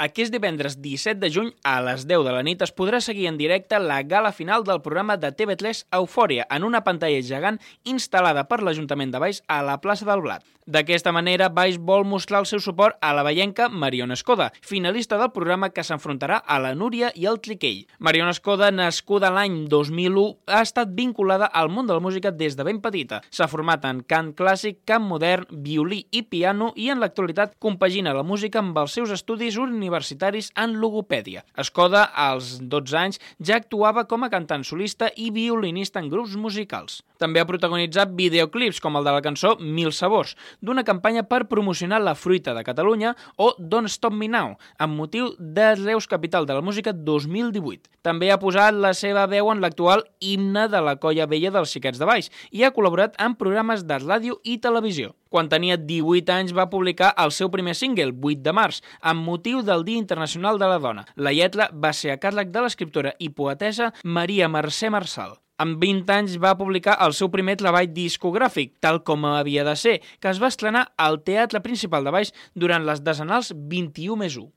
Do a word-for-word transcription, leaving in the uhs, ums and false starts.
Aquest divendres disset de juny a les deu de la nit es podrà seguir en directe la gala final del programa de T V tres Eufòria en una pantalla gegant instal·lada per l'Ajuntament de Valls a la plaça del Blat. D'aquesta manera, Valls vol mostrar el seu suport a la veienca Mariona Escoda, finalista del programa que s'enfrontarà a la Núria i el Triquell. Mariona Escoda, nascuda l'any dos mil u, ha estat vinculada al món de la música des de ben petita. S'ha format en cant clàssic, cant modern, violí i piano i en l'actualitat compagina la música amb els seus estudis universitaris en logopèdia. Escoda, als dotze anys, ja actuava com a cantant solista i violinista en grups musicals. També ha protagonitzat videoclips com el de la cançó Mil sabors, d'una campanya per promocionar la fruita de Catalunya, o Don't Stop Me Now, amb motiu de Reus Capital de la Música dos mil divuit. També ha posat la seva veu en l'actual himne de la Colla Vella dels Xiquets de Valls i ha col·laborat en programes de ràdio i televisió. Quan tenia divuit anys va publicar el seu primer single, vuit de març, amb motiu del Dia Internacional de la Dona. La lletra va ser a càrrec de l'escriptora i poetessa Maria Mercè Marçal. Amb vint anys va publicar el seu primer treball discogràfic, Tal com havia de ser, que es va estrenar al Teatre Principal de Valls durant les decenals vint-i-u més u.